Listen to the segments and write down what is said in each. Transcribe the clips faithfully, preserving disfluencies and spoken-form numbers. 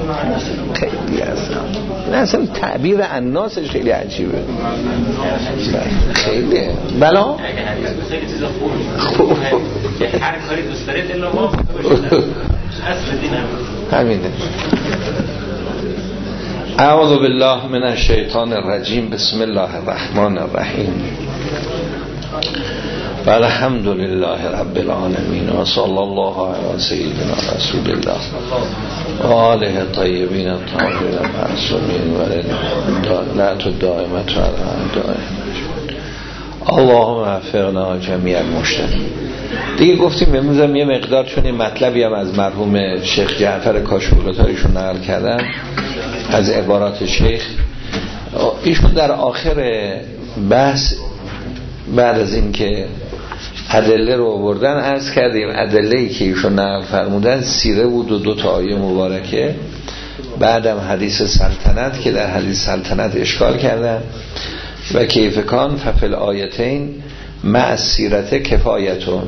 خیلی اصلا نه اصلا تعبیر الناسش خیلی عجیبه خیلی بلا خوب هر کاری دوست دارید الا ما اصل دینم همینه. اعوذ بالله من الشیطان الرجیم. بسم الله الرحمن الرحیم. الحمد لله رب العالمین و صلی الله علی سیدنا رسول الله و آله طیبین الطاهرین المعصومین و لعنت الدائمة علی دائم. اللهم وفقنا جمیع المشتغلین. دیگه گفتیم امروز هم یه مقدار چون این مطلبی هم از مرحوم شیخ جعفر کاشف‌الغطا ایشون نقل کردن از عبارات شیخ. ایشون در آخر بحث بعد از این که ادله رو آوردن عرض کردیم ادله‌ای که ایشون نقل فرمودن سیره بود و دو تا آیه مبارکه، بعدم حدیث سلطنت که در حدیث سلطنت اشکال کردن و کیف کان ففل آیتین مع سیرت کفایتون،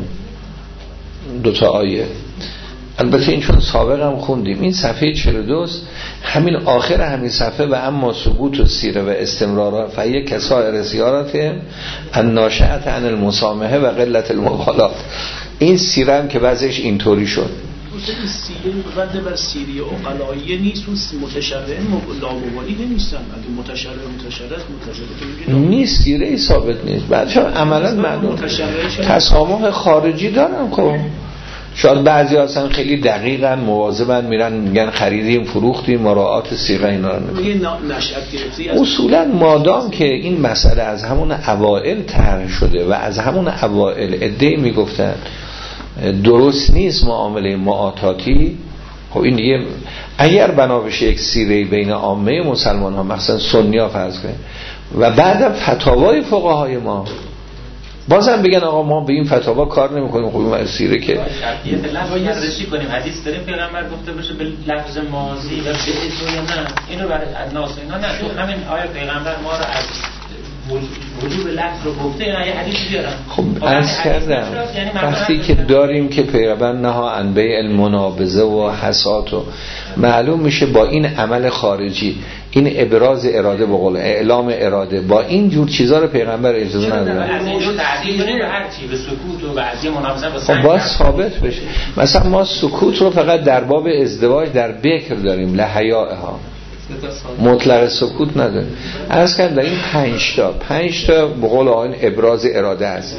دو تا آیه. البته این چون سابق هم خوندیم این صفحه چهل و دو همین آخر همین صفحه و اما ثبوت و سیره و استمرار فهی کسائر زیارت الناشئه عن المسامحه و قلت المبالات. این سیره هم که بعضش اینطوری شد. این سیره رد بر سیری عقلاییه نیست و متشرع لاموالی نمیستن. اگه متشرع متشرع نیست سیره ای ثابت نیست. بعدش عملا معلوم تسامح خارجی دارن. خب شاید بعضی اصلا خیلی دقیقاً مواظبن میرن میگن خریدیم فروختیم مراعات صیغه اینا رو میکنن. اصولا مادام که این مسئله از همون اوائل طرح شده و از همون اوائل عده‌ای میگفتن درست نیست معامله معاطاتی، خب این دیگه اگر بنا بشه یک سیره بین عامه مسلمان ها مثلا سنی ها فرض کنیم و بعدم فتاوای فقهای ما بازم بگن آقا ما به این فتاوا کار نمی‌کنیم، خب این سیره که یه لفظی رسی کنیم حدیث داریم پیغمبر گفته باشه به لفظ ماضی و به اجازه نه اینو برای الناس اینا نه تو همین آیه پیغمبر ما رو از وجوب لفظ رو گفته اینا یه حدیث بیارن. خب عرض کردم وقتی که داریم که پیغمبر نها عن بیع المنابذه و حسات و معلوم میشه با این عمل خارجی این ابراز اراده به قول اعلام اراده با این جور چیزا رو پیغمبر اجازه نداره. از اینجور تعدیل کنیم به هر چی به سکوت و بعضی منابذه به خب باید ثابت بشه. مثلا ما سکوت رو فقط در باب ازدواج در بکر داریم لحیائها، مطلق سکوت نداریم. عرض کردم در این پنج تا پنج تا به قول آقایون ابراز اراده است.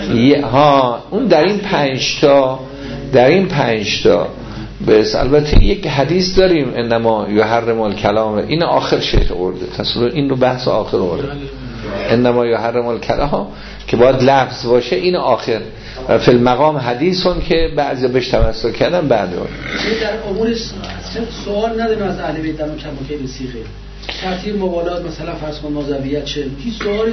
ها اون در این پنج تا در این پنج تا بس البته یک حدیث داریم انما یحرم الکلام، این آخر شیخ آورده تصور این رو بحث آخر آورده انما یحرم الکلام که باید لفظ باشه، این آخر و فی المقام حدیثون که بعضی بهش تمسک کردن بعد اون در امور سوال نداریم از اهل بیت در مکمل که صیغه ترتیب موالات مثلا فرض کن موضوعیت چه هیچ سوالی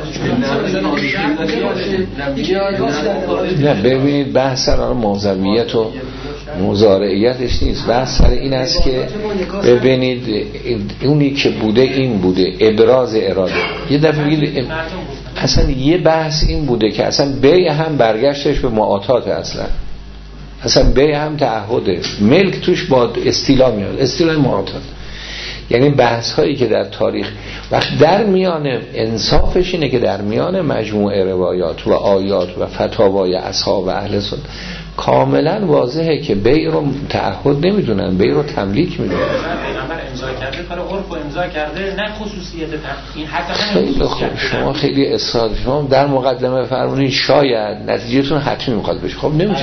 نشده. نه ببینید بحث سر موضوعیت و مضارعیتش نیست، بحث سر این است که ببینید اونی که بوده این بوده ابراز اراده. یه دفعه بگید اصلا یه بحث این بوده که اصلا بیع هم برگشتش به معاطات، اصلا اصلا بیع هم تعهده، ملک توش با استیلا میاد، استیلا معاطات. یعنی بحث هایی که در تاریخ وقت در میان انصافش اینه که در میان مجموعه روایات و آیات و فتاوای اصحاب و اهل سنت کاملا واضحه که بیع رو تعهد نمیدونن، بیع رو تملیک میدونن. پیغمبر امضا کرده کار عرف و امضا کرده نه خصوصیت این حتی خیلی خوب. شما خیلی اصرار شما در مقدمه فرمودین شاید نتیجهتون حتمی میخواد بشه. خب نمیشه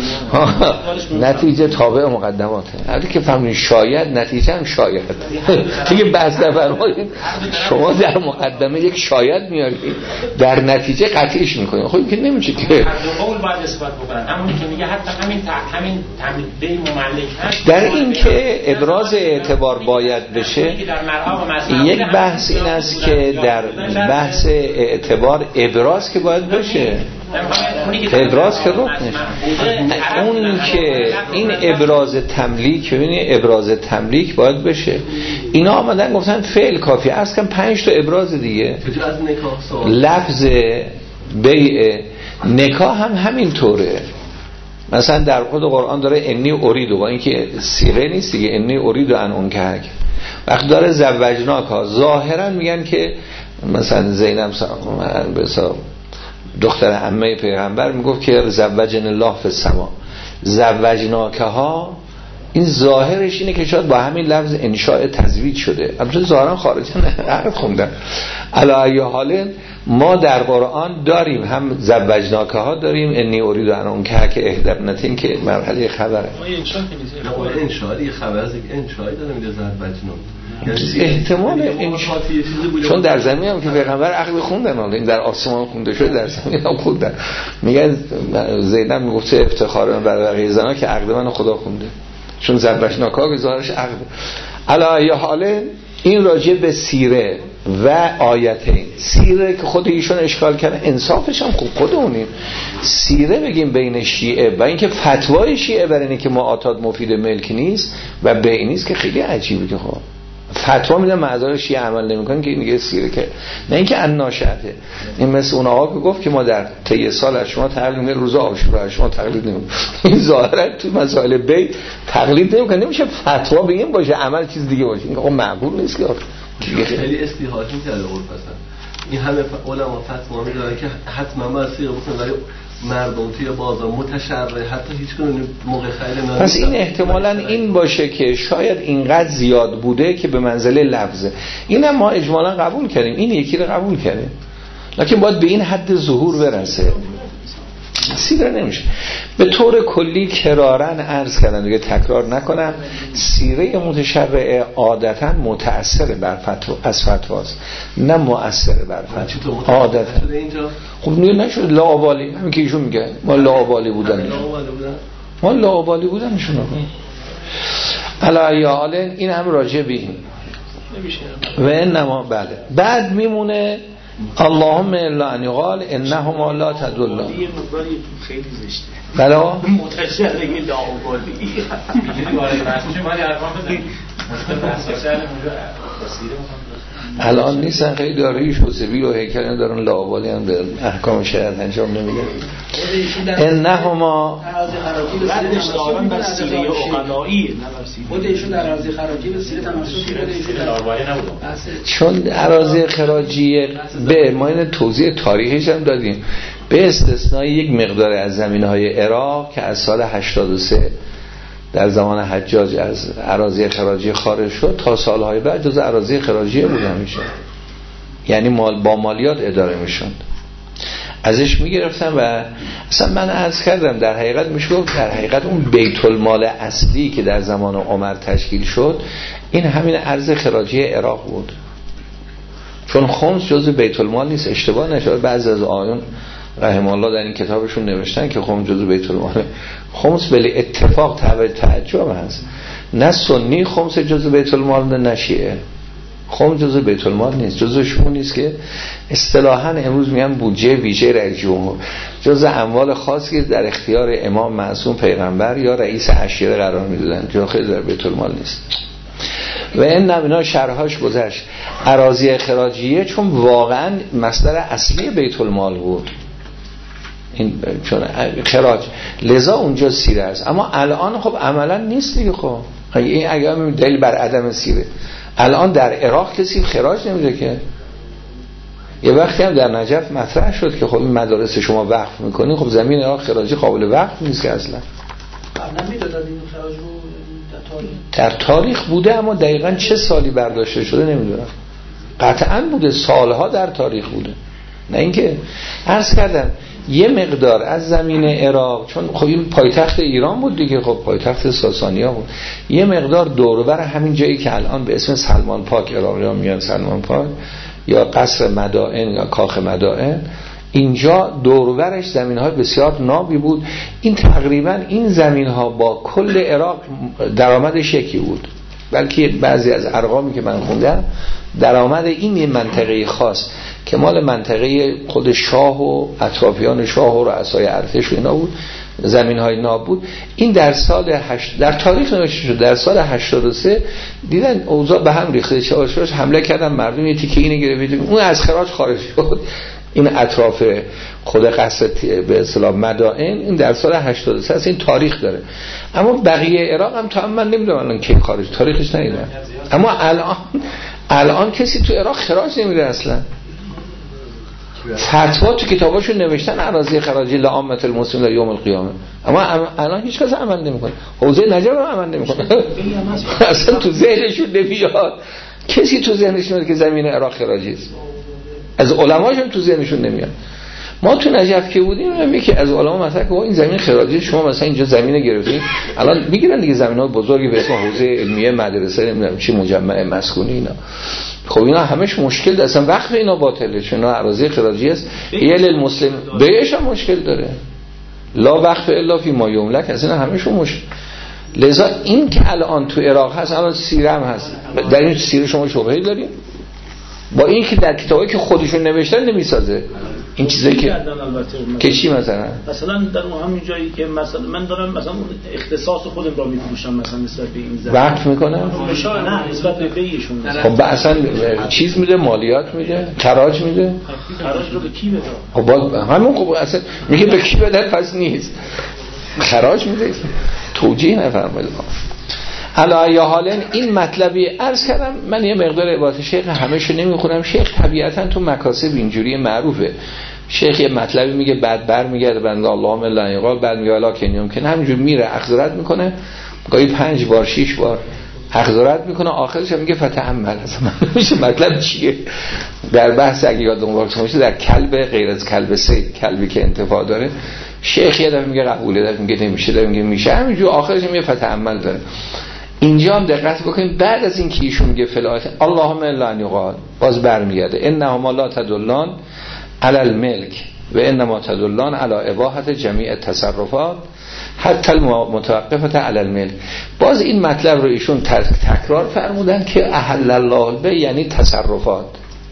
نتیجه تابع مقدماته. ولی که فهمین شاید نتیجه هم شاید دیگه بحث نفرمایید شما در مقدمه یک شاید میارید در نتیجه قطعیش میکنید. خب که نمیشه که قول باید اثبات بکنن همونی که میگه حتی همین همین تمدید مملک هست در این که ابراز اعتبار باید بشه. یک بحث این است که در بحث اعتبار ابراز که باید بشه، ابراز که رکنش اون که این ابراز تملیک ببینید ابراز تملیک باید بشه. اینا آمدن گفتن فعل کافی است که پنج تا ابراز دیگه لفظ بیع نکاح هم همین طوره. مثلا در خود قرآن داره انی اریدو، با اینکه صیغه نیست دیگه، انی اریدو ان انکحک. وقت داره زوجناک ها، ظاهرا میگن که مثلا زینب بسا دختر عمه پیغمبر میگفت که زوجن الله فی السما، زوجناک ها این ظاهرش اینه که شاید با همین لفظ انشاء تزویج شده، البته ظاهرا خارجا عقد خوندن. علی ای حال ما در قرآن داریم هم زوجناک ها داریم، انی ارید ان انکحک احدی ابنتین که مرحله خبره. ما انشاء که نیست، انشاء یه خبر از انشاء داره میگه زوجناک، احتمال انشاء، چون در زمین هم که پیغمبر عقد خوندن، حالا این در آسمان خونده شده، در زمین هم خوندن. میگن زینب میگفت افتخارا بر بقیه زنا که عقد من خدا خونده، چون زوجناک ها ظاهرش عقد. علی ای حال این راجع به سیره و آیتین. سیره که خود ایشون اشکال کرده، انصافش هم خوب خودمونیم. سیره بگیم بین شیعه و اینکه فتوای شیعه برای اینکه معاتات مفید ملک نیست و بیع نیست که خیلی عجیبه که خب فتوا میدن معذار شیعه عمل نمیکنن که این دیگه سیره که نه اینکه الناشئته. این مثل اون آقا که گفت که ما در طی سال از شما تقلید نمی‌کنیم، روز عاشورا از شما تقلید نمی‌کنیم. این ظاهرا تو مسائل بیع تقلید نمی‌کنه، نمیشه فتوا بگیم باشه عمل چیز دیگه باشه. این خب معقول نیست که خیلی استیحاج می‌کرده اول مثلا این همه علما فتوا میدادن که حتما ما سیره بکنیم، ولی مردم توی بازار متشرع حتی هیچ کنون موقع خیلی نمیدونم. پس این احتمالاً این باشه که شاید اینقدر زیاد بوده که به منزله لفظه. اینم ما اجمالاً قبول کردیم، این یکی رو قبول کردیم، لکن باید به این حد ظهور برسه. سیره نمیشه. به طور کلی کرارن عرض کردن دیگه تکرار نکنم، سیره متشرعه عادتا متأثر بر فتوا از فتواست، نه مؤثر بر فتوا عادتا. خب میگه نشد لاابالی، همین که ایشون میگه ما لاابالی بودن، ما لاابالی بودنشون رو علی حال این هم راجع به این و انما بله. بعد میمونه اللهم الا ان قال انهما لا تدل. یه مقداری خیلی زشته بلا متشرعه لاابالی میدونی وارد بحث میشیم، ولی ارقام بزنیم مشکل بحث سر اونجا وسیله الان نیستن خیلی داره شوسبی و هیکل دارن لاابالی هم به احکام شریعت انجام نمیدن. انهما بعدش دارن بر سیره عقلایی خود ایشون در اراضی خراجی به سیره تمسک کرده، ایشون لاابالی نبود، چون اراضی خراجی به ما این توضیح تاریخیش هم دادیم، به استثنای یک مقدار از زمینهای عراق که از سال هشتاد و سه در زمان حجاج از اراضی خراجی خارج شد تا سالهای بعد جز اراضی خراجی بود همیشه، یعنی مال با مالیات اداره میشوند، ازش میگرفتن. و اصلا من عرض کردم در حقیقت میشه گفت در حقیقت اون بیت المال اصلی که در زمان عمر تشکیل شد این همین ارز خراجی عراق بود، چون خمس جزء بیت المال نیست. اشتباه نشه، بعضی از آیون رحم الله در این کتابشون نوشتن که خمس جزء بیت المال، خمس بلی اتفاق تبع تعجب هست، نه سنی خمس جزء بیت المال نه نشیعه. خمس جزء بیت المال نیست، جزء شون نیست که اصطلاحاً امروز میگن بودجه ویژه رئیس جمهور، جزء اموال خاصی در اختیار امام معصوم پیغمبر یا رئیس عشیره قرار میدادن، جاخل در بیت المال نیست. و این اینا شرحاش گذشت. اراضی خراجیه چون واقعاً مصدر اصلی بیت المال بود، این چون خراج، لذا اونجا سیره است. اما الان خب عملا نیست دیگه. خب این اگه دلیل بر عدم سیره، الان در عراق کسی خراج نمیده که. یه وقتی هم در نجف مطرح شد که خب این مدارس شما وقف میکنین، خب زمین عراق خراجی قابل وقف نیست که اصلا. قبلا میدادن این خراج رو در تاریخ در تاریخ بوده، اما دقیقاً چه سالی برداشته شده نمیدونم. قطعاً بوده، سالها در تاریخ بوده. نه اینکه عرض کردم یه مقدار از زمین عراق، چون خب این پایتخت ایران بود دیگه، خب پایتخت ساسانیا بود، یه مقدار دور و بر همین جایی که الان به اسم سلمان پاک عراقی‌ها میگن سلمان پاک یا قصر مدائن یا کاخ مدائن، اینجا دور و برش زمین‌های بسیار نابی بود. این تقریبا این زمین‌ها با کل عراق درآمدش یکی بود، بلکه بعضی از ارقامی که من خوندم درآمد این منطقه خاص که مال منطقه خود شاه و اطرافیان شاه و رؤسای ارتش و اینا بود، زمین‌های ناب بود. این در سال هشت در تاریخ نوشته شد، در سال هشتاد و سه دیدن اوضاع به هم ریخته، چهارشاش حمله کردن، مردم یه تیکه اینو گرفتن، اون از خراج خارج شد، این اطراف خود قصر به اصطلاح مدائن این در سال هشتاد و سه است، این تاریخ داره. اما بقیه عراق هم تا من نمیدونم الان کی خارج تاریخش ندیدم. اما الان الان کسی تو عراق خراج نمیده اصلا. فتوا تو کتاباشون نوشتن اراضی خراجی لعامة المسلمین لا یوم القیامه، اما الان هیچ کس عمل نمیکنه. حوزه نجف هم عمل نمیکنه. اصلا تو ذهنشون نمیاد، کسی تو ذهنش نمیاد که زمین عراق خراجی است. از علماشون تو ذهنشون نمیاد. ما تو نجف که بودیم یکی از علما مثلا که این زمین خراجی، شما مثلا اینجا زمین گرفتین، الان میگیرن دیگه زمین‌های بزرگی به اسم حوزه علمیه، مدرسه، نمیدونم چی، مجمع مسکونی، اینا. خب اینا همش مشکل داره، اصلا وقف اینا باطله، چون اینا اراضی خراجی است. یه للمسلم بهش هم مشکل داره، لا وقف الا فی ما یملک، از اینا همشون مشکل. لذا این که الان تو عراق هست، الان سیره هم هست، در این سیره شما شبهه‌ای دارین؟ با این که در کتابایی که خودشون نوشتن نمیسازه این چیزایی که که چی مثلا مثلا در اون همین جایی که مثلا من دارم مثلا اون اختصاص خودم را میفروشم مثلا نسبت به این زمین وقت میکنم نه نسبت به بیشون، خب اصلا چیز میده، مالیات میده، خراج میده. خراج رو به کی بده؟ خب همون خب اصلا میگه به کی بده، پس نیست خراج میده، توجیه نفرمایید. علی ای حال این مطلبی عرض کردم. من یه مقدار عبارت شیخ همه‌شو نمیخونم. شیخ طبیعتا تو مکاسب اینجوری معروفه. شیخ یه مطلبی میگه بعد بر میگرده بنده اللهم لا یقال، بعد میگه الا کنیوم که همینجور میره اخذرت میکنه، گاهی پنج بار شش بار اخذرت میکنه، آخرش میگه فتعمل. اصلا میشه مطلب چیه در بحث اگه یادتون باشه در کلب غیر از کلب سید، کلبی که انتفاع داره، شیخ یه دفعه میگه قبوله، دفعه میگه نمیشه، دفعه میگه میشه، همینجور آخرش میگه فتعمل داره. اینجا هم دقت بکنید بعد از این که ایشون میگه فلات اللهم لا یقال، باز برمیگرده انما لا تدلان علی الملک و انما تدلان علی اباحت جمیع التصرفات حتی المتوقفه علی الملک. باز این مطلب رو ایشون تکرار فرمودن که احل الله به یعنی تصرفات.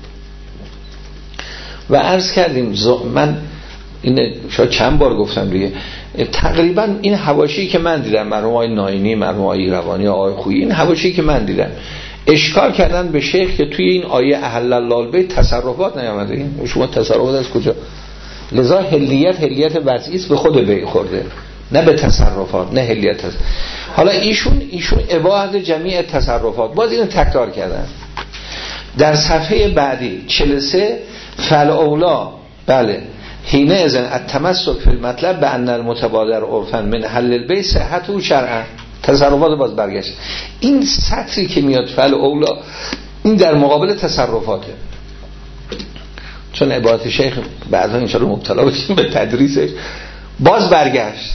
و عرض کردیم من این شاید چند بار گفتم دیگه، تقریبا این حواشی که من دیدم، مرحوم آقای ناینی، مرحوم آقای روانی، آقای خویی، این حواشی که من دیدم اشکال کردن به شیخ که توی این آیه احل الله البیع تصرفات نیامده. این شما تصرفات از کجا؟ لذا هلیت هلیت وضعی است، به خود بیع خورده، نه به تصرفات، نه هلیت هست. حالا ایشون ایشون اباحت جمیع تصرفات، باز اینو تکرار کردن در صفحه بعدی چهل و سه فالاولا. بله حین اذن التمسک فی المطلب به ان المتبادر عرفا من حل البیع صحت و شرعا. تصرفات باز برگشت. این سطری که میاد فعل اولا این در مقابل تصرفاته، چون عبارت شیخ بعدا ان شاء الله مبتلا بشیم به تدریسش. باز برگشت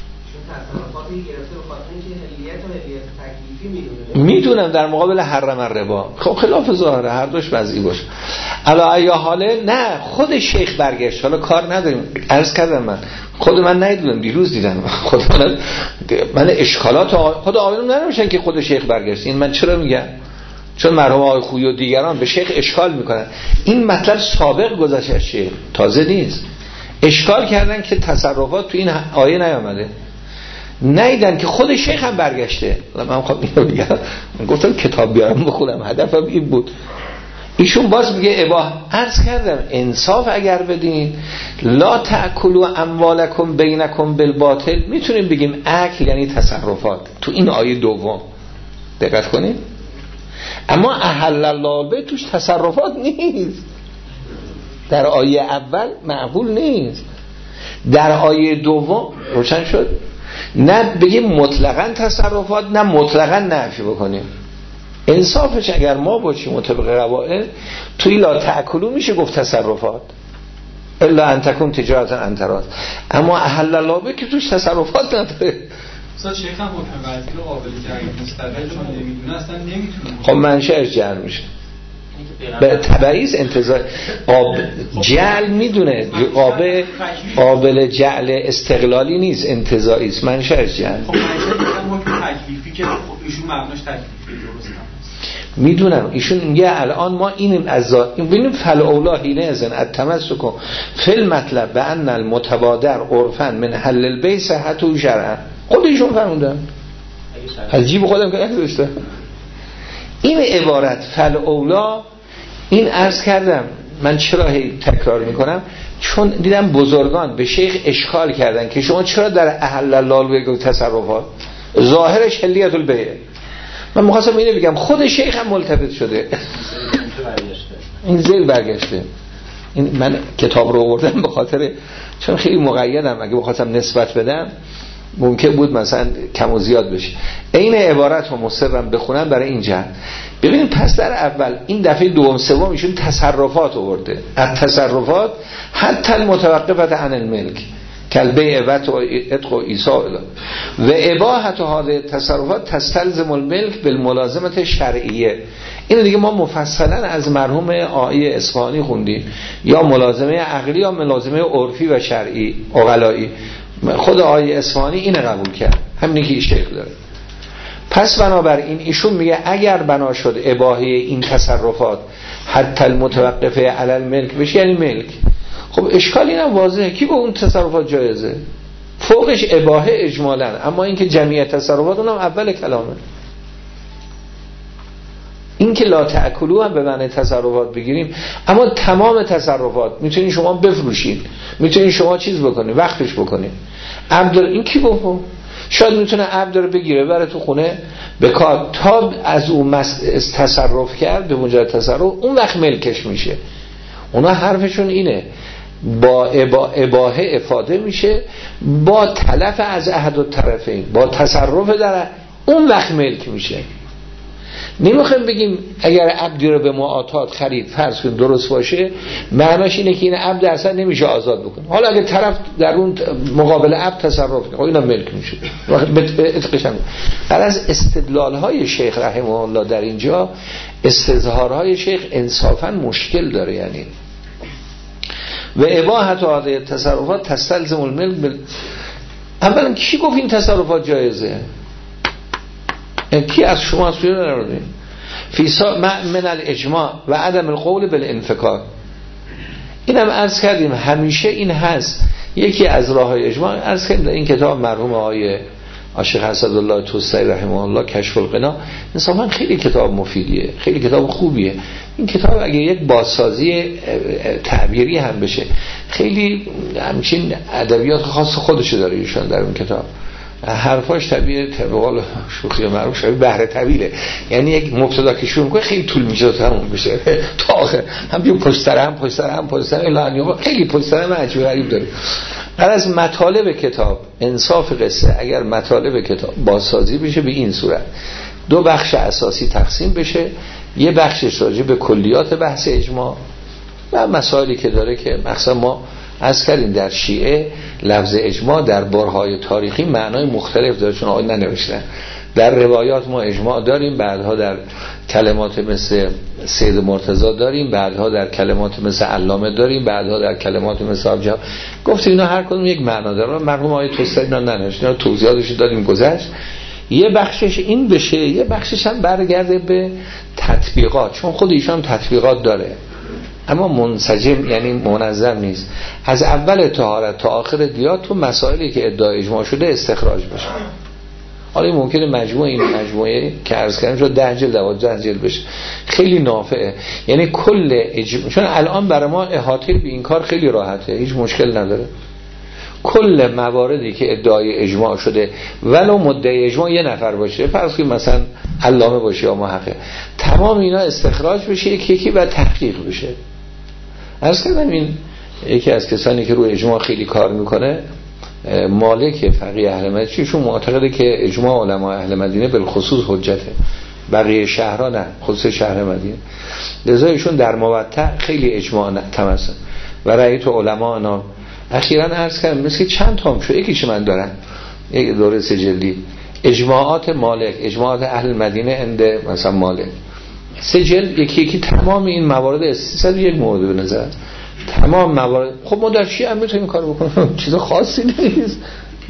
میدونم در مقابل حرم الربا. خب خلاف ظاهره، هر دوش وضعی باشه. علا ای حاله نه خود شیخ برگشت. حالا کار نداریم، عرض کردم من خود من ندیدم، دیروز دیدم. خود من من اشکالات خود آقایون نمیشن که خود شیخ برگشت. این من چرا میگم؟ چون مرحوم آقای خویی و دیگران به شیخ اشکال میکنن. این مطلب سابق گذشته از شیخ، تازه نیست. اشکال کردن که تصرفات تو این آیه نیامده، نیدن که خود شیخ هم برگشته. من خب اینو بگم، گفتم کتاب بیارم بخونم، هدفم این بود. ایشون باز میگه اباح. عرض کردم انصاف اگر بدین لا تأکلوا اموالکم بینکم بالباطل، میتونیم بگیم اکل یعنی تصرفات تو این آیه دوم، دقت کنید. اما احل الله البیع توش تصرفات نیست، در آیه اول معقول نیست. در آیه دوم روشن شد، نه بگیم مطلقاً تصرفات، نه مطلقاً نفی بکنیم. انصافش اگر ما باشیم مطابق قواعد توی لا تأکلوا میشه گفت تصرفات الا ان تکون تجارتا عن تراض، اما احل الله به که توش تصرفات نداره. استاد شیخ هم حکم وضعی رو قابل جریان مستقل چون نمیدونه اصلا نمیتونه. خب منشأش جعل میشه به تبعیض انتزاع قاب... جعل میدونه قابل قابل جعل استقلالی نیست، انتزاعی است. منشأش جعل. خب منشأ حکم تکلیفی که ایشون مبناش تکلیفی درست میدونم. ایشون میگه الان ما اینیم از ذات ببینیم فل اولا حین اذن التمسک فی المطلب به ان المتبادر عرفا من حل البیع صحت و شرعا. خود ایشون فرمودن، از جیب خودم که نگذاشتم. این عبارت فل اولا این عرض کردم من چرا تکرار میکنم؟ چون دیدم بزرگان به شیخ اشکال کردن که شما چرا در احل الله بگو تصرفات ظاهرش حلیت البیع. من می‌خواستم اینو بگم خود شیخ هم ملتفت شده این زیل برگشته. این من کتاب رو آوردم به خاطر چون خیلی مقیدم، اگه بخواستم نسبت بدم ممکن بود مثلا کم و زیاد بشه. این عبارت رو مصرم بخونم برای این جهت. ببینید پس در اول این دفعه دوم سوم ایشون تصرفات آورده، از تصرفات حتی المتوقفه عن الملک کلبه و اتق و ایسا و اباحت هذه تصرفات تستلزم الملک بالملازمه شرعیه. اینو دیگه ما مفصلا از مرحوم آقای اصفهانی خوندیم، یا ملازمه عقلی یا ملازمه عرفی و شرعی عقلایی. خود آقای اصفهانی اینو قبول کرد، همینی که شیخ داره. پس بنابراین ایشون میگه اگر بنا شد اباحه این تصرفات حتی المتوقفه علی الملک بشه، یعنی ملک، خب اشکال اینم واضحه کی به اون تصرفات جایزه، فوقش اباحه اجمالاً، اما اینکه جمعیت تصرفات اونم اول کلامه. این که لا تأکلوا هم به معنی تصرفات بگیریم، اما تمام تصرفات میتونین شما بفروشین، میتونین شما چیز بکنین، وقفش بکنین. عبد این کی بفهم؟ شاید میتونه عبد رو بگیره بره تو خونه به کار تا از اون تصرف کرد به مجرد تصرف اون وقت ملکش میشه. اونا حرفشون اینه، با اباحه افاده میشه، با تلف از احد الطرفین، با تصرف در اون وقت ملک میشه. نمیخوایم بگیم اگر عبدی رو به معاطات خرید فرض کن درست باشه، معناش اینه که این عبد اصلا نمیشه آزاد بکنه. حالا اگه طرف در اون مقابل عبد تصرف کنه، اینا ملک میشه. اتقشن. بعد از استدلال های شیخ رحمه الله در اینجا، استظهارهای شیخ انصافا مشکل داره. یعنی و اباحت هذه تصرفات تستلزم الملک بل... اولا کی گفت این تصرفات جایزه؟ کی از شما سوی نرده؟ فی من الاجماع و عدم القول بالانفکار. اینم عرض کردیم همیشه این هست. یکی از راه های اجماع عرض کردیم این کتاب مرحوم آقای شیخ اسدالله طوسی رحمه الله کشف الغنا، انصافا خیلی کتاب مفیدیه، خیلی کتاب خوبیه. این کتاب اگه یک بازسازی تعبیری هم بشه، خیلی همچین ادبیات خاص خودش داره ایشان در اون کتاب. حرفاش طبیعه طبقال شوخی و معروف شبیه بحر طویله، یعنی یک مبتدا که شروع میکنه خیلی طول میشه تا تموم بشه تا آخر، هم بیو پشت سر هم پشت سر هم پشت سر الا خیلی پشت سر هم عجیب غریب داره. هر از مطالب کتاب انصاف قصه اگر مطالب کتاب بازسازی بشه به این صورت، دو بخش اساسی تقسیم بشه، یه بخشش راجع به کلیات بحث اجماع و مسائلی که داره که مثلا ما از کردیم در شیعه لفظ اجماع در بارهای تاریخی معنای مختلف داره، چون آقای ننوشتن. در روایات ما اجماع داریم، بعدها در کلمات مثل سید مرتضی داریم، بعدها در کلمات مثل علامه داریم، بعدها در کلمات مثل ابجا. گفتیم اینا هر کدوم یک معنا داره. مرحوم آقای توسری اینا ننوشتن، اینا توضیحاتش دادیم گذشت. یه بخشش این بشه، یه بخشش هم برگرده به تطبیقات، چون خود ایشان تطبیقات داره اما منسجم یعنی منظم نیست. از اول طهارت تا آخر دیات تو مسائلی که ادعای اجماع شده استخراج بشه. حالا ممکنه مجموعه این مجموعه که عرض کردم شد ده جلد دوازده جلد بشه، خیلی نافعه. یعنی کل اجماع، چون الان برای ما احاطه به این کار خیلی راحته، هیچ مشکل نداره. کل مواردی که ادعای اجماع شده ولو مدعی اجماع یه نفر باشه، فرض کنید مثلا علامه باشه یا محقق، تمام اینا استخراج بشه یکی یکی و تحقیق بشه. عرض کردم این یکی از کسانی که روی اجماع خیلی کار میکنه، مالک فقیه اهل مدینه، چون معتقده که اجماع علما اهل مدینه بالخصوص حجته، بقیه شهرها نه، خصوص شهر مدینه. لذا ایشون در موطأ خیلی اجماع تمسن و رأی تو علما اینا. اخیراً عرض کردم مثل چند تام شد، یکیش من دارم، یک دوره سجلی اجماعات مالک، اجماعات اهل مدینه انده مثلا مالک، سجل یکی یکی تمام این موارد سیصد و یک مورد به نظر تمام موارد. خب ما در شیعه هم میتونیم کار بکنیم، چیز خاصی نیست.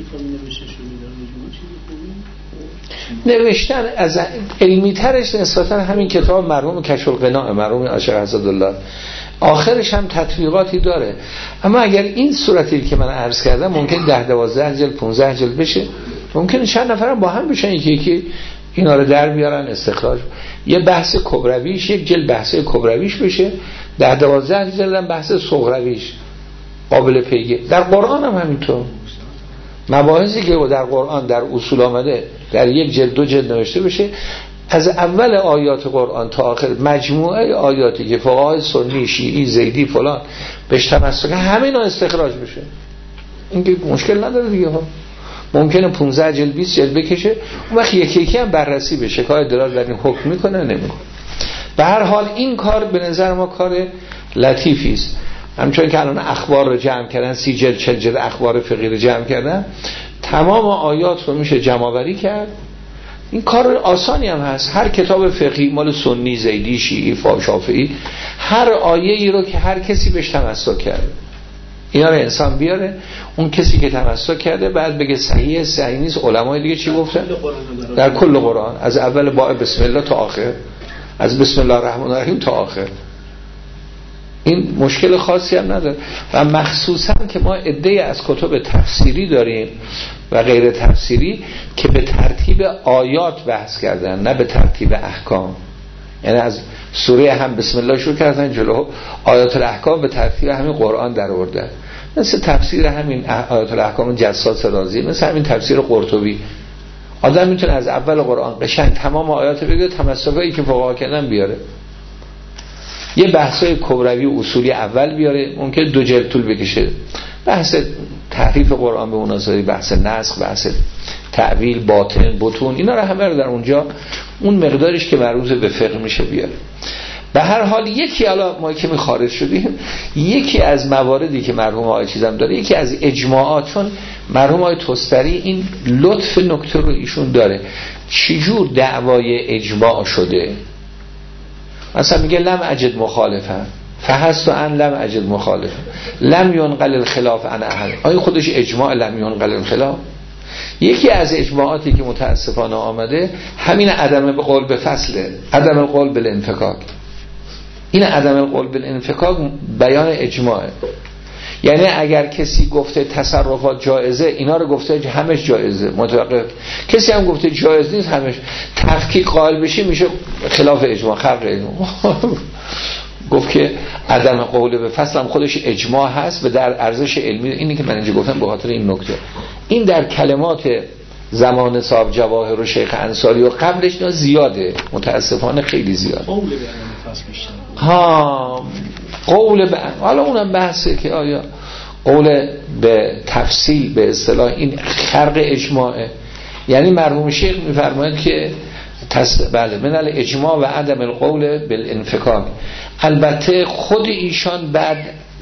نوشتن از علمی ترش نسبتا همین کتاب مرحوم کشف الغنا مرحوم شیخ اسدالله، آخرش هم تطبیقاتی داره. اما اگر این صورتی که من عرض کردم ممکن ده دوازده جلد پانزده جلد بشه، ممکن چند نفرم با هم بشن یکی یکی اینا رو در بیارن استخراج. یه بحث کبرویش، یک جلد بحث کبرویش بشه، ده دوازده جلد بحث صغرویش قابل پیگیری. در قرآن هم همینطور مباحثی که در قرآن در اصول آمده در یک جلد دو جلد نوشته بشه، از اول آیات قرآن تا آخر مجموعه آیاتی که فقهای سنی، شیعی، زیدی فلان بهش تمسک همه اینا استخراج بشه. این که مشکل نداره دیگه ها. ممکنه پانزده جلد بیست جلد بکشه، اون وقت یکی یکی هم بررسی بشه که آیا دلالت بر این حکم میکنه نمیکنه. به هر حال این کار به نظر ما کار لطیفی است. همچون که الان اخبار رو جمع کردن، سی جلد چل جلد اخبار فقهی رو جمع کردن، تمام آیات رو میشه جمع آوری کرد. این کار آسانی هم هست. هر کتاب فقهی مال سنی، زیدی، شیعی، شافعی، هر آیه ای رو که هر کسی بهش تمسک کرده اینا رو انسان بیاره، اون کسی که تمسک کرده بعد بگه صحیح صحیح نیست. علمای دیگه چی گفتن؟ در کل قرآن از اول با بسم الله تا آخر، از بسم الله الرحمن الرحیم تا آخر. این مشکل خاصی هم نداره. و مخصوصا که ما عده‌ای از کتب تفسیری داریم و غیر تفسیری که به ترتیب آیات بحث کردن، نه به ترتیب احکام. یعنی از سوره هم بسم الله شروع کردن جلو، آیات الاحکام به ترتیب همین قرآن در آوردن، مثل تفسیر همین آیات الاحکام جساس رازی، مثل همین تفسیر قرطبی. آدم میتونه از اول قرآن قشنگ تمام آیات بگه، تمسکایی که فقها کردن بیاره، یه بحثای کبروی و اصولی اول بیاره، ممکن دو جلد طول بکشه، بحث تحریف قرآن به مناسبت، بحث نسخ، بحث تعویل، باطن، بطون، اینا رو همه رو در اونجا اون مقدارش که مربوط به فقه میشه بیاره. به هر حال یکی، حالا ما که می خارج شدیم، یکی از مواردی که مرحوم آقای چیزم داره، یکی از اجماعات، چون مرحوم آقای توستری این لطف نکته رو ایشون داره، چجور دعوای اجماع شده. مثلا میگه لم اجد مخالفه فحسب ان لم اجد مخالفه لم ينقل الخلاف عن احد. آیا خودش اجماع لم ينقل الخلاف؟ یکی از اجماعاتی که متاسفانه آمده همین عدم قول به فصله، عدم القول بالانفکاک. این عدم القول بالانفکاک بیان اجماعه. یعنی اگر کسی گفته تصرفات جایزه، اینا رو گفته همش جایزه، متوقف. کسی هم گفته جایز نیست، همش تفکیک قائل بشی میشه خلاف اجماع، خلق اجماع. گفت که عدم قول به فصل هم خودش اجماع هست و در ارزش علمی. اینی که من اینجا گفتم به خاطر این نکته، این در کلمات زمان صاحب جواهر و شیخ انصاری و قبلش نه زیاده، متاسفانه خیلی زیاد. قول به فصل میشه ها قول به، حالا اونم بحثه که آیا قول به تفصیل به اصطلاح این خرق اجماعه. یعنی مرحوم شیخ میفرماید که تص... بله من الاجماع و عدم القول بالانفکاک. البته خود ایشان بعد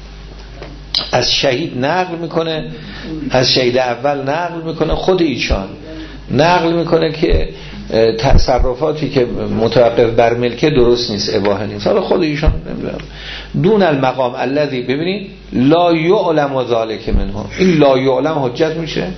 از شهید نقل میکنه، از شهید اول نقل میکنه، خود ایشان نقل میکنه که تصرفاتی که متوقف بر ملکه درست نیست، اباحه نیست. حالا خود ایشان نمیدونم دون المقام الذی، ببینید لا یعلم ذلک منه، این لا یعلم حجت میشه.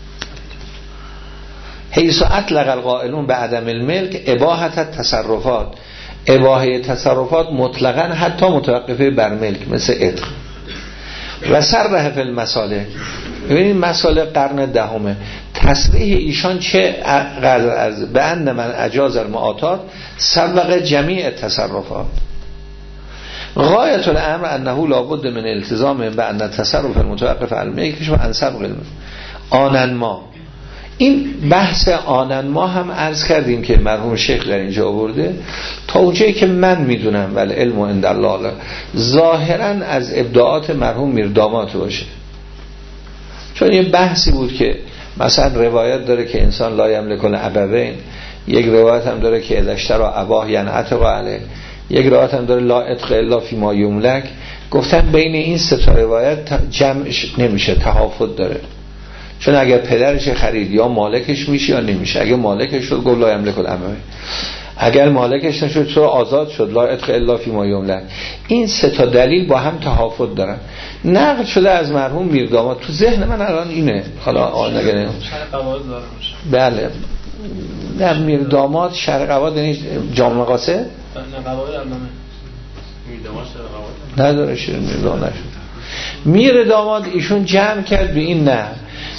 حیث اطلق القائلون به عدم الملک اباحت التصرفات، اباحه تصرفات مطلقاً حتی متوقفه بر ملک، مثل عتق. و صرح فی المصالح، ببینید مسائل قرن دهمه تصریح ایشان چه قدر از به ان من اجاز المعاطات سبق جمیع تصرفات. غایت الامر انه لابد من التزام به ان تصرف المتوقف علی الملک و ان سبق علم آنن ما. این بحث آنن ما هم عرض کردیم که مرحوم شیخ در اینجا آورده، تا اونجایی که من میدونم ولی علم عند الله ظاهرا از ابداعات مرحوم میرداماد باشه. چون یه بحثی بود که مثلا روایت داره که انسان لا یملک الابوین، یک روایت هم داره که اشترا اباه ینعتق علیه، یک روایت هم داره لا عتق الا فی ما یملک. گفتن بین این سه تا روایت جمعش نمیشه، تحافظ داره. چون اگر پدرش خرید یا مالکش میشه یا نمیشه. اگر مالکش شد گفت لا یملک الابوین، اگر مالکش نشد تو آزاد شد لا عتق الا فی ما یملک. این سه تا دلیل با هم تحافظ دارن. نقل شده از مرحوم میرداماد، تو ذهن من الان اینه، حالا آن نگه بله نه میرداماد شرع قواعد یعنی جامع مقاصد نه قواعد علامه میرداماد شرع قواعد نداره، شیر میرداماد نشد. میرداماد ایشون جمع کرد به این نه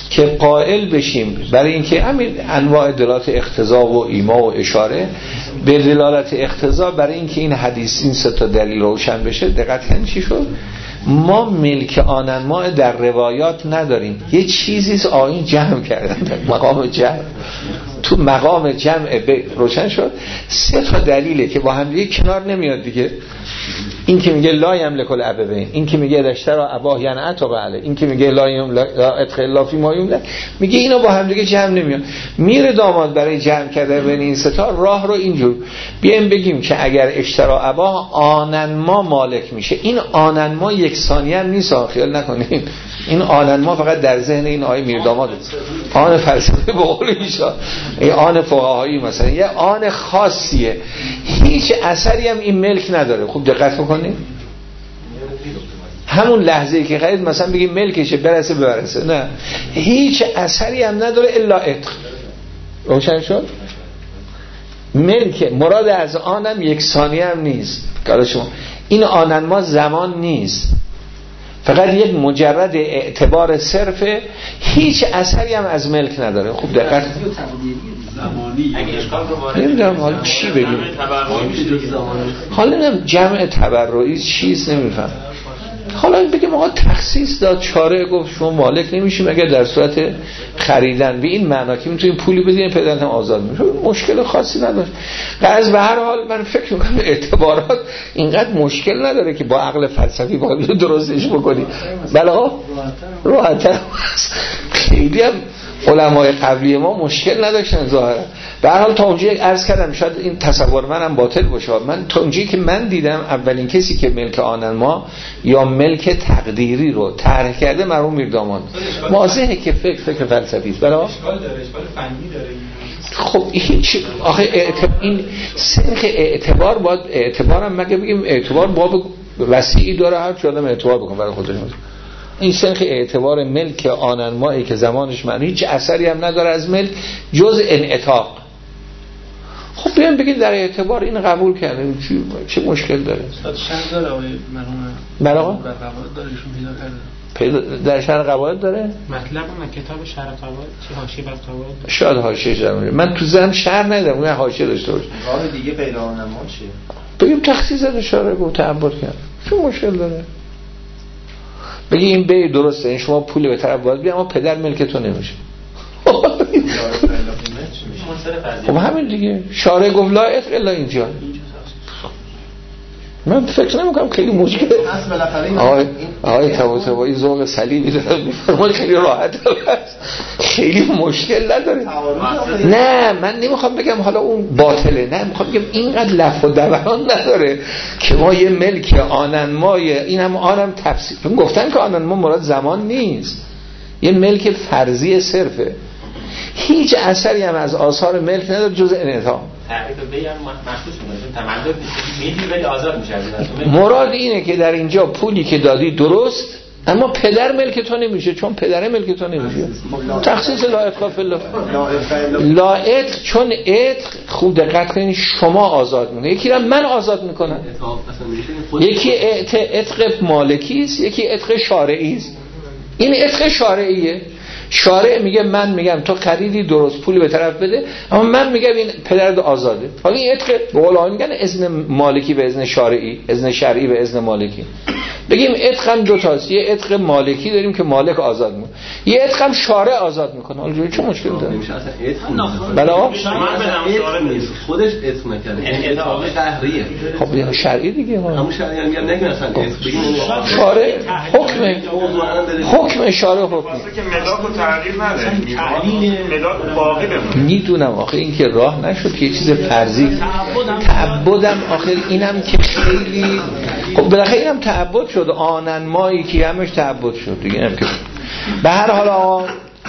که قائل بشیم برای اینکه همین انواع دلالت اقتضا و ایما و اشاره به دلالت اقتضا، برای اینکه این حدیث این سه تا دلیل روشن بشه، دقت کنید چی شد؟ ما ملک آنما در روایات نداریم. یه چیزی آیین جمع کردن مقام جمع، تو مقام جمع روشن شد. سه تا دلیله که با هم دیگه کنار نمیاد دیگه. این که میگه لا یملک الابوین، این که میگه اشترا اباه یعنی عتق علیه، این که میگه لا ادخل الا فی ما یملک، میگه اینا با هم دیگه جمع نمیاد. میره داماد برای جمع کردن بین این سه تا راه رو اینجور بیایم بگیم که اگر اشترا اباه آنن ما مالک میشه. این آنن ما یکسانی هم نیست، خیال نکنید. این آنن ما فقط در ذهن این آیه میر داماد آن فلسفه به قول ایشان، این آن فقهایی مثلا یه آن خاصیه، هیچ اثری هم این ملک نداره. خوب دقت بکنید، همون لحظه‌ای که خرید مثلا بگیم ملکشه برسه برسه، نه، هیچ اثری هم نداره الا عتق. روشن شد؟ ملک مراد از آنم یک ثانیه هم نیست. کار شما این آنن ما زمان نیست، فقط یک مجرد اعتبار صرفه، هیچ اثری هم از ملک نداره. خوب دقت زمانی. نمیدونم حالا چی بگیم، حالا نمیدونم جمع تبرعی چیز نمیفهم. حالا بگیم آقا تخصیص داد، چاره گفت شما مالک نمیشیم اگر در صورت خریدن به این معنا که میتونیم پولی بدین پدرت هم آزاد میشه، مشکل خاصی نداره. از به هر حال من فکر میکنم اعتبارات اینقدر مشکل نداره که با عقل فلسفی باید درستش بکنی. بله ها راحت‌تر خیلی هم علمای قبلی ما مشکل نداشتن ظاهرا. به هر حال تا اونجایی عرض کردم، شاید این تصور منم باطل باشه، من تا اونجایی که من دیدم اولین کسی که ملک آنن ما یا ملک تقدیری رو طرح کرده مرحوم میر داماد. واضحه که فکر فکر فلسفی است. برای اشکال داره، اشکال فنی داره. خب هیچ آخه اعتبار این سنخ اعتبار باید اعتبارم مگه بگیم اعتبار باب وسیعی داره، هر چی آدم اعتبار بکنه برای خودش. این سنخ اعتبار ملک آنن مایی که زمانش معنی هیچ اثری هم نداره از ملک جز انعطاق. خب بیان بگید در اعتبار این قبول کردیم، چه مشکل داره؟ شرط داره آقای مرحوم بله آقا؟ در قواعد داره ایشون پیدا کرده. در شرح قواعد داره؟ مطلب من کتاب شرح قواعد چه حاشیه بر قواعد؟ شاید حاشیه‌اش داره. من تو ذهنم شرح ندارم، اون حاشیه داشته باشه. راه دیگه غیر آنما چیه؟ بگیم تخصیص اشاره گفت تعبد کرد. چه مشکل داره؟ بگی این بی درسته، این شما پول به طرف باید بیا اما پدر ملکتون نمیشه. خب همین دیگه شارع گفت لا اثر الا اینجا. من فکر نمیکنم خیلی مشکل. آقای آقای طباطبایی ذوق سلیمی داره میفرمایه، خیلی راحت است، خیلی مشکل نداره. نه من نمیخوام بگم حالا اون باطله، نه میخوام بگم اینقدر لف و دوران نداره که ما یه ملک آنن ما، این هم آنم تفسیر گفتن که آنن ما مراد زمان نیست، یه ملک فرضی صرفه، هیچ اثری هم از آثار ملک نداره جز انعطاف. تعریف بیان مخصوص میشه تمدد میدی ولی آزاد میشه. مراد اینه که در اینجا پولی که دادی درست، اما پدر ملک تو نمیشه، چون پدر ملک تو نمیشه. تخصیص لا ادخال فی الله، لا ادخ، چون ادخ خوب دقت کنید شما آزاد میکنید، یکی را من آزاد میکنم، یکی ادخ مالکی است، یکی ادخ شارعی است. این ادخ شارعیه، شارع میگه من میگم تو خریدی درست پولی به طرف بده، اما من میگم این پدرت آزاده. حالا این عتق به قول آقا میگن اذن مالکی به اذن شرعی، اذن شرعی به اذن مالکی. بگیم عتق هم دو تاست، یه عتق مالکی داریم که مالک آزاد میکنه، یه عتق هم شارع آزاد میکنه. حالا چه مشکلی داره؟ نمیشه اصلا عتق. بله آقا خودش عتق نکرده، عتق قهریه. خب شرعی دیگه ها، همون شرعی هم میگن نگن اصلا عتق بگین شارع حکم حکم شارع حکم که ملاک و تغییر نداره، ملاک باقی بمونه. میدونم آخه این که راه نشد که یه چیز فرضی تعبدم، آخه اینم که خیلی خب بالاخره اینم تعبد شد، آنن مایی که همش تعبد شد دیگه. اینم که به هر حال آقا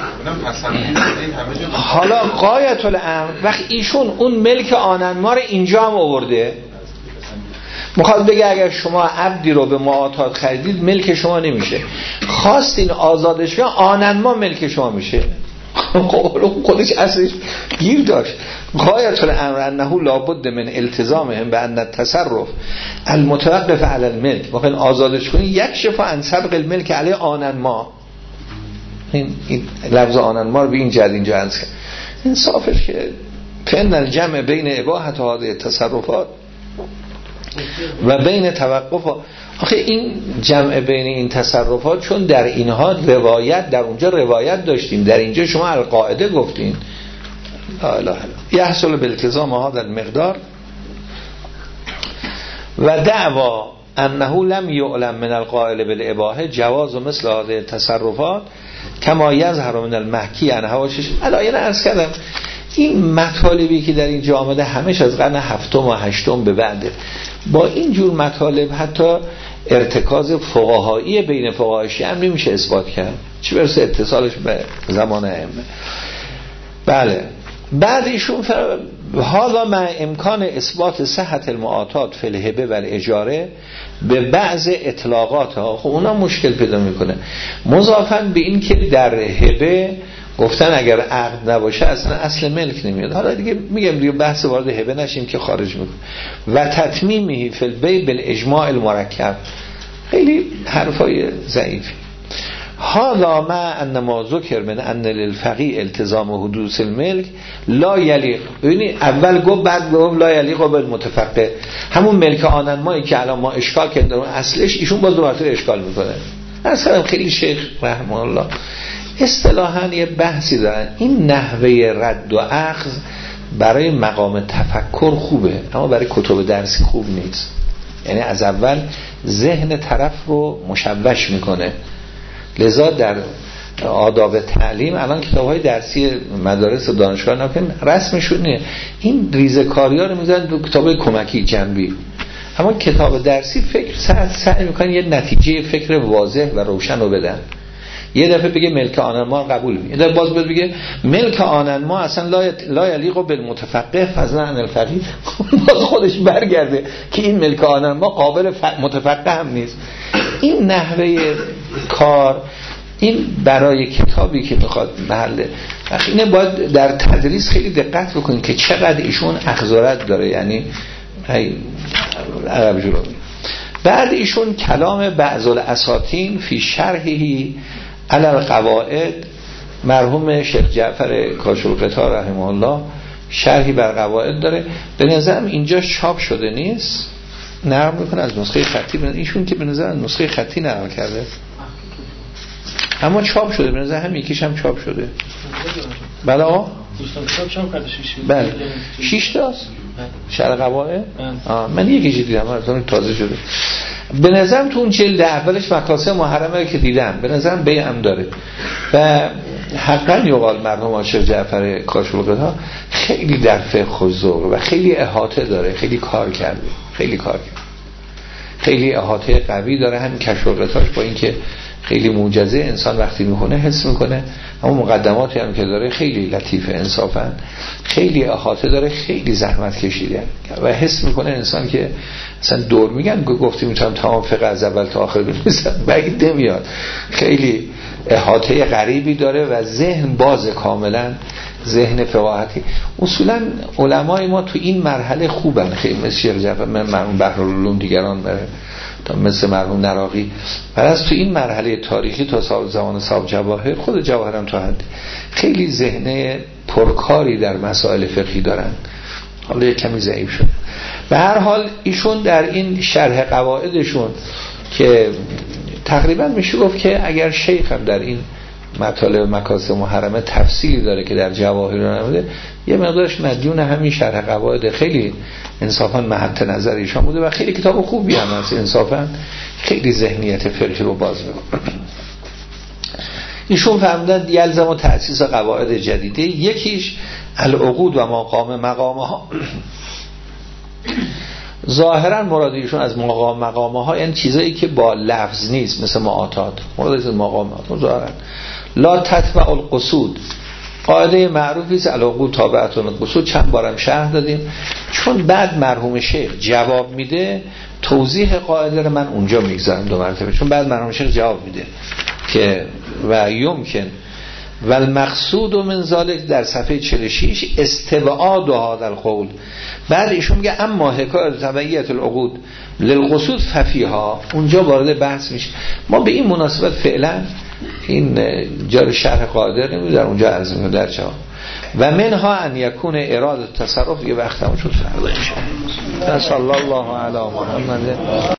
حالا غایت الامر وقت ایشون اون ملک آنن ما رو اینجا هم آورده، میخواد بگه اگر شما عبدی رو به معاطات خریدید ملک شما نمیشه، خواستین آزادش کنید آنن ما ملک شما میشه. خودش اصلش گیر داشت. غایت الامر انه لابد من التزامهم بان التصرف المتوقف علی الملک، واقعا آزادش کنید یک شفا عن سبق الملک علی آنن ما. این, این لفظ آنن ما رو به این جد اینجا عرض کرد. انصافش که فن الجمع بین اباحت هذه تصرفات و بین توقف. آخه این جمع بین این تصرفات چون در اینها روایت، در اونجا روایت داشتیم، در اینجا شما القاعده گفتین لا اله الا یحصل بالتزام هذا المقدار و دعوا انه لم یعلم من القائل بالاباحه جواز و مثل هذه التصرفات کما یظهر من المحکی عن حواشش. الان عرض کردم این مطالبی که در اینجا آمده همش از قرن هفتم و هشتم به بعده. با این جور مطالب حتی ارتکاز فقهایی بین فقهای شیعه هم نمیشه اثبات کرد، چه برسه اتصالش به زمان ائمه. بله بعد ایشون فر... حالا مع امکان اثبات صحت المعاطات فی الهبه و الاجاره به بعض اطلاقات ها، خب اونا مشکل پیدا میکنه. مضافاً به این که در هبه گفتن اگر عقد نباشه اصلا اصل ملک نمیاد. حالا دیگه میگم دیگه بحث وارد هبه نشیم که خارج میکنه. و تتمیمه فی البیع بالاجماع المرکب، خیلی حرفای ضعیفی. حالا ما ان ما ذکر من ان للفقیه التزام حدوث الملک لا یلیق. ببینید اول گفت بعد گفت لا یلیق بالمتفقه. همون ملک آننمایی که الان ما اشکال کردیم اصلش ایشون باز دوباره اشکال میکنه. اصلا خیلی شیخ رحمه الله اصطلاحاً یه بحثی دارن، این نحوه رد و اخذ برای مقام تفکر خوبه اما برای کتب درسی خوب نیست. یعنی از اول ذهن طرف رو مشوش میکنه. لذا در آداب تعلیم الان کتاب‌های درسی مدارس و دانشگاه نکن رسمشون نیه، این ریزه‌کاری‌ها رو میذارن تو کتاب‌های کمکی جنبی. اما کتاب درسی فکر سعی سعی میکنن یه نتیجه فکر واضح و روشن رو بدن. یه دفعه بگه ملک آننما قبول می، یه دفعه باز بگه ملک آننما اصلا لا لا یلیق بالمتفقه فضلا عن الفقیه، باز خودش برگرده که این ملک آننما قابل متفقه هم نیست. این نحوه کار این برای کتابی که میخواد محله اینه باید در تدریس خیلی دقت بکنید که چقدر ایشون اخذارت داره. یعنی عرب جلوی بعد ایشون کلام بعض الاساطین فی شرحی علی القواعد، مرحوم شیخ جعفر کاشف‌الغطا رحمه الله شرحی بر قواعد داره. به نظرم اینجا چاپ شده نیست، نقل میکنه از نسخه خطی. ایشون که به نظر نسخه خطی نقل کرده اما چاپ شده، به نظر هم یکیش هم چاپ شده. بله آقا چاپ چاپ کرده شیش بله شش تاست شرح قواعد. من یکیش دیدم مثلا تازه شده. به نظرم تو اون جلد اولش مکاسب محرمه که دیدم به نظرم بیعم داره و حقا یقال مرحوم شیخ جعفر کاشف‌الغطا خیلی در فقه و ذوق و خیلی احاطه داره، خیلی کار کرده، خیلی کار کرده، خیلی احاطه قوی داره. همین کاشف‌الغطاش با اینکه خیلی معجزه انسان وقتی میخونه حس میکنه، اما مقدماتی هم که داره خیلی لطیفه، انصافا خیلی احاطه داره، خیلی زحمت کشیده و حس میکنه انسان که مثلا دور میگن گفتی میتونم تمام فقه از اول تا آخر بنویسم، بعید نمیاد. خیلی احاطه غریبی داره و ذهن باز، کاملا ذهن فقاهتی. اصولا علمای ما تو این مرحله خوبن، خیلی مثل شیخ جعفر، مرحوم بحرالعلوم، دیگران مثل مرحوم نراقی. پس تو این مرحله تاریخی تا سال زمان صاحب جواهر، خود جواهرم تا حد خیلی ذهن پرکاری در مسائل فقهی دارن، حالا یک کمی ضعیف شد. به هر حال ایشون در این شرح قواعدشون که تقریبا میشه گفت که اگر شیخ هم در این مطالب مکاسب محرمه تفصیلی داره که در جواهر نمیده، یه مقدارش مدیون همین شرح قواعد خیلی انصافا محط نظر ایشان بوده و خیلی کتاب خوبی هم هست، انصافا خیلی ذهنیت فقهی رو باز می‌کنه. ایشون فرمودن یلزم تأسیس قواعد جدیده، یکیش العقود و مقام مقامه ها. ظاهرا مراد ایشون از مقام مقامه ها یعنی چیزایی که با لفظ نیست، مثل معاطات، مراد از مقامات ظاهرا. لا تتبع القصود، قاعده معروفی است العقود تابعه القصود، چند بارم شرح دادیم. چون بعد مرحوم شیخ جواب میده، توضیح قاعده رو من اونجا میگذارم دو مرتبه، چون بعد مرحوم شیخ جواب میده که و یمکن و المقصود من ذالک در صفحه چهل و شش استبعاد هذا القول. بعد ایشون میگه اما حکایت تبعیت العقود للقصود ففیها، اونجا وارد بحث میشه. ما به این مناسبت فعلا این جای شرح قادر نمیده در اونجا عرض میکنه در جا و منها ان یکون اراده تصرف. یه وقت هم شد فردا ان شاء الله. صلی الله علی محمد.